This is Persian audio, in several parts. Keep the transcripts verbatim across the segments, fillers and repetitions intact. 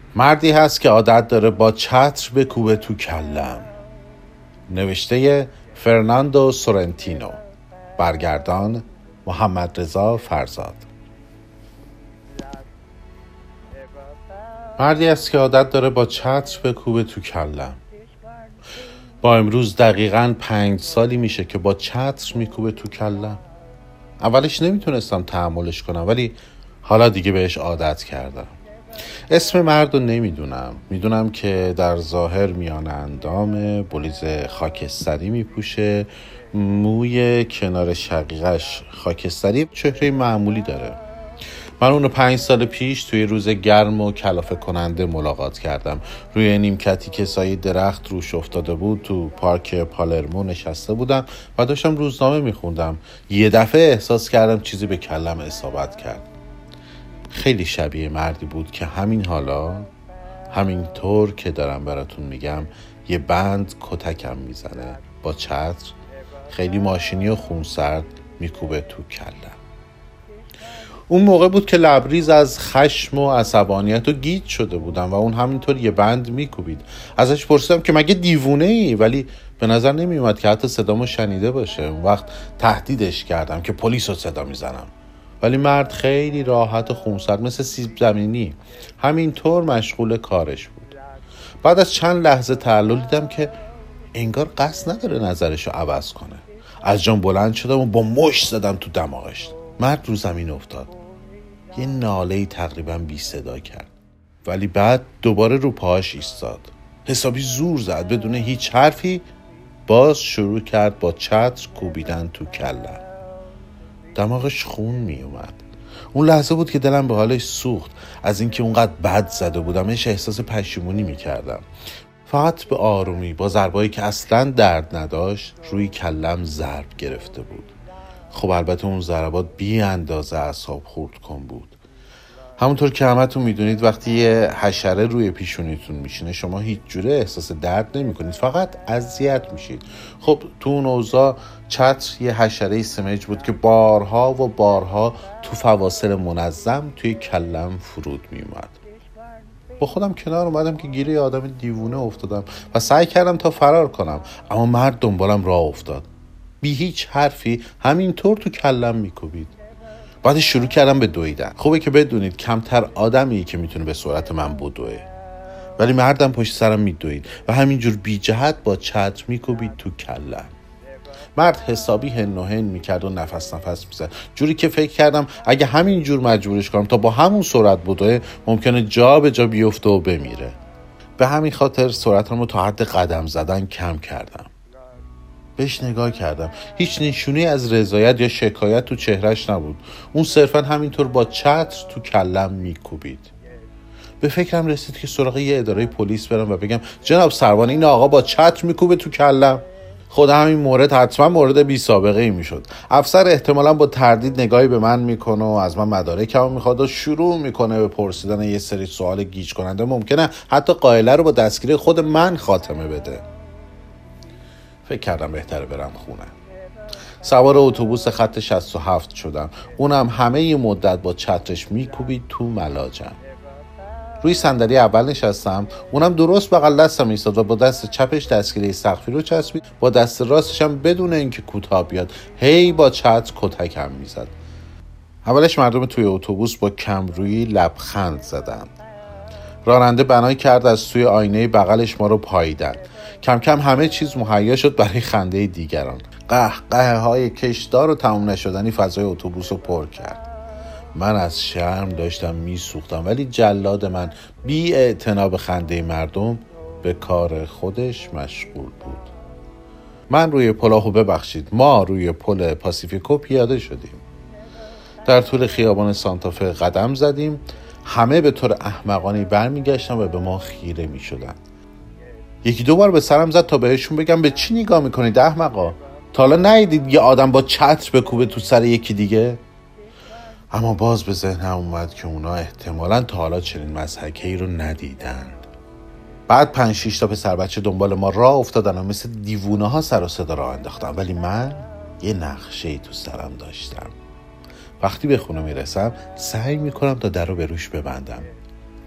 مردی هست که عادت داره با چتر بکوبه تو کلم. نوشته فرناندو سورنتینو، برگردان محمد رضا فرزاد. مردی هست که عادت داره با چتر بکوبه تو کلم. با امروز دقیقاً پنج سالی میشه که با چتر میکوبه تو کلم. اولش نمیتونستم تحملش کنم، ولی حالا دیگه بهش عادت کردم. اسم مرد رو نمیدونم. میدونم که در ظاهر میان اندام بلیز خاکستری میپوشه، موی کنار شقیقش خاکستری، چهره معمولی داره. من اونو پنج سال پیش توی روز گرم و کلافه کننده ملاقات کردم. روی نیمکتی که سایه درخت روش افتاده بود تو پارک پالرمو نشسته بودم و داشتم روزنامه میخوندم. یه دفعه احساس کردم چیزی به کلم اصابت کرد. خیلی شبیه مردی بود که همین حالا، همین طور که دارم براتون میگم، یه بند کتکم میزنه با چتر، خیلی ماشینی و خونسرد میکوبه تو کلم. اون موقع بود که لبریز از خشم و عصبانیت و گیج شده بودم و اون همینطور یه بند میکوبید. ازش پرسیدم که مگه دیوونه ای؟ ولی به نظر نمی اومد که حتی صدامو شنیده باشه. اون وقت تهدیدش کردم که پلیس رو صدا میزنم، ولی مرد خیلی راحت و خونسرد مثل سیب زمینی همینطور مشغول کارش بود. بعد از چند لحظه تعلل دیدم که انگار قصد نداره نظرشو عوض کنه. از جام بلند شدم و با مشت زدم تو دماغش. مرد رو زمین افتاد. یه ناله‌ای تقریبا بی صدا کرد، ولی بعد دوباره رو پاهاش ایستاد. حسابی زور زد. بدون هیچ حرفی باز شروع کرد با چتر کوبیدن تو کلم. دماغش خون می اومد. اون لحظه بود که دلم به حالش سوخت. از اینکه اونقدر بد زده بودمش احساس پشیمونی می کردم. فقط به آرومی با ضربایی که اصلاً درد نداشت روی کلم ضرب گرفته بود. خب البته اون ضربات بی اندازه اعصاب خورد کن بود. همونطور که همتون میدونید وقتی یه حشره روی پیشونیتون میشینه شما هیچ جوره احساس درد نمی کنید، فقط اذیت میشید. خب تو اون اوضاع چتر یه حشره سمج بود که بارها و بارها تو فواصل منظم توی کلم فرود میومد. با خودم کنار اومدم که گیره یه آدم دیوونه افتادم و سعی کردم تا فرار کنم، اما مرد دنبالم راه افتاد. بی هیچ حرفی همینطور تو کلم میکوبید. بعدش شروع کردم به دویدن. خوبه که بدونید کمتر آدمی که میتونه به سرعت من بدوه، ولی مردم پشت سرم میدوید و همینجور بی جهت با چتر میکوبید تو کلم. مرد حسابی هن و هن میکرد و نفس نفس میزد، جوری که فکر کردم اگه همینجور مجبورش کنم تا با همون سرعت بدوه ممکنه جا به جا بیفته و بمیره. به همین خاطر سرعتم رو تا حد قدم زدن کم کردم. بهش نگاه کردم. هیچ نشونی از رضایت یا شکایت تو چهرش نبود. اون صرفا همینطور با چتر تو کلم میکوبید. به فکرم رسید که سراغ یه اداره پلیس برم و بگم جناب سروان این آقا با چتر میکوبه تو کلم. خود همین مورد حتما مورد بی سابقه ای میشد. افسر احتمالاً با تردید نگاهی به من میکنه و از من مدارکمو میخواد و شروع میکنه به پرسیدن یه سری سوال گیج کننده. ممکنه حتی قائله رو با دستگیری خود من خاتمه بده. فکر کردم بهتره برم خونه. سوار اتوبوس خط شصت و هفت شدم. اونم همه ی مدت با چترش میکوبید تو ملاجم. روی صندلی اول نشستم. اونم درست بغل دستم ایستاد و با دست چپش دستگیره سقفی رو چسبید. با دست راستش هم بدون اینکه کوتاه بیاد هی با چتر کتکم میزد. اولش مردم توی اتوبوس با کمرویی لبخند زدند. راننده بنای کرد از توی آینه بغلش ما رو پاییدن. کم کم همه چیز مهیا شد برای خنده دیگران. قهقه های کشدار و تموم نشدنی فضای اتوبوس رو پر کرد. من از شرم داشتم میسوختم، ولی جلاد من بی اعتنا به خنده مردم به کار خودش مشغول بود. من روی پلاهو ببخشید ما روی پل پاسیفیکو پیاده شدیم. در طول خیابان سانتافه قدم زدیم. همه به طور احمقانه برمیگشتن و به ما خیره میشدن. یکی دو بار به سرم زد تا بهشون بگم به چی نگاه میکنید احمقا؟ تا حالا ندیدید یه آدم با چتر بکوبه تو سر یکی دیگه؟ اما باز به ذهنم اومد که اونا احتمالاً تا حالا چنین مضحکه‌ای رو ندیدن. بعد پنج شیش تا پسر بچه دنبال ما راه افتادن و مثل دیوونه ها سر و صدا راه انداختن، ولی من یه نقشه‌ای تو سرم داشتم. وقتی به خونه میرسم سعی میکنم تا در رو به روش ببندم.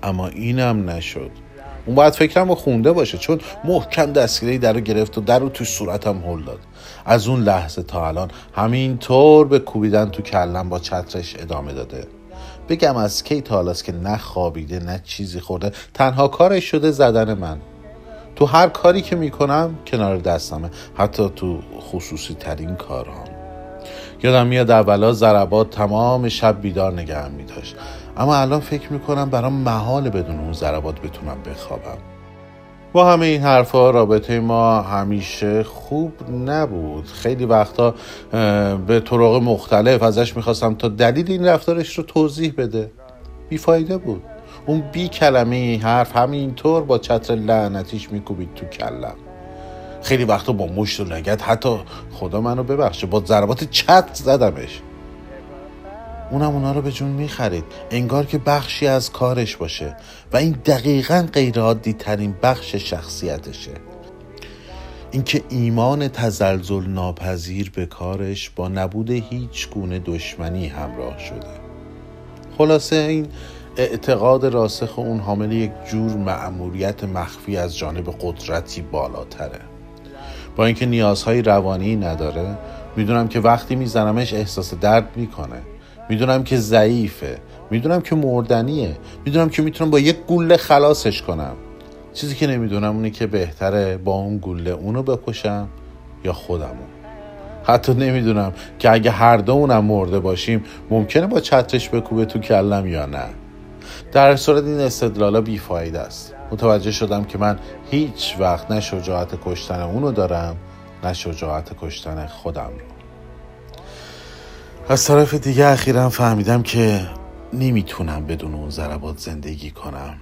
اما اینم نشد. اون باید فکرم رو خونده باشه، چون محکم دستگیره در رو گرفت و در رو توی صورتم هل داد. از اون لحظه تا الان همین طور به کوبیدن تو کلم با چترش ادامه داده. بگم از کی تا حالاست که نه خوابیده نه چیزی خورده، تنها کارش شده زدن من. تو هر کاری که میکنم کنار دستمه، حتی تو خصوصی ترین کارهام. یادم میاد اولا ضربات تمام شب بیدار نگهم میداشت، اما الان فکر میکنم برام محاله بدون اون ضربات بتونم بخوابم. با همه این حرفا رابطه ما همیشه خوب نبود. خیلی وقتا به طرق مختلف ازش میخواستم تا دلیل این رفتارش رو توضیح بده، بیفایده بود. اون بی کلمه حرف همینطور با چتر لعنتیش میکوبید تو کلم. خیلی وقتا با مشت و لگد، حتی خدا منو ببخشه با ضربات چتر زدمش. اونم اونا رو به جون میخرید، انگار که بخشی از کارش باشه و این دقیقاً غیر عادی ترین بخش شخصیتشه. اینکه ایمان تزلزل ناپذیر به کارش با نبود هیچ گونه دشمنی همراه شده. خلاصه این اعتقاد راسخ اون حامل یک جور مأموریت مخفی از جانب قدرتی بالاتره. با اینکه نیازهای روانی نداره، میدونم که وقتی میزنمش احساس درد میکنه، میدونم که ضعیفه، میدونم که مردنیه، میدونم که میتونم با یک گوله خلاصش کنم. چیزی که نمیدونم اونه که بهتره با اون گوله اونو بکشم یا خودمو. حتی نمیدونم که اگه هر دومونم مرده باشیم ممکنه با چترش بکوبه تو کلم یا نه. در صورت این استدلالا بیفایده است. متوجه شدم که من هیچ وقت نه شجاعت کشتن اونو دارم نه شجاعت کشتن خودم رو. از طرف دیگه اخیراً فهمیدم که نمیتونم بدون اون ضربات زندگی کنم.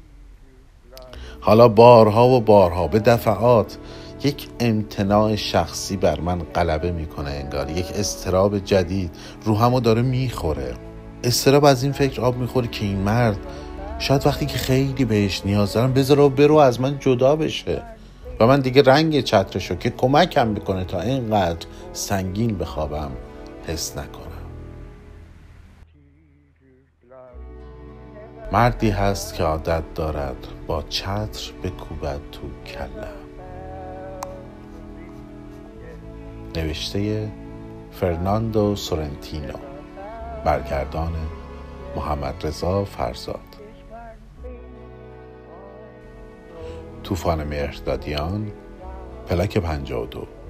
حالا بارها و بارها به دفعات یک امتناع شخصی بر من غلبه میکنه، انگار یک اضطراب جدید روحمو داره میخوره. اضطراب از این فکر آب میخوره که این مرد شاید وقتی که خیلی بهش نیاز دارم بذاره و برو از من جدا بشه و من دیگه رنگ چترشو که کمکم میکنه تا اینقدر سنگین بخوابم حس نکنم. مردی هست که عادت دارد با چتر بکوبد تو کلم. نوشته فرناندو سورنتینو، برگردان محمد رضا فرزاد. طوفان مهردادیان، پلاک پنجاه و دو.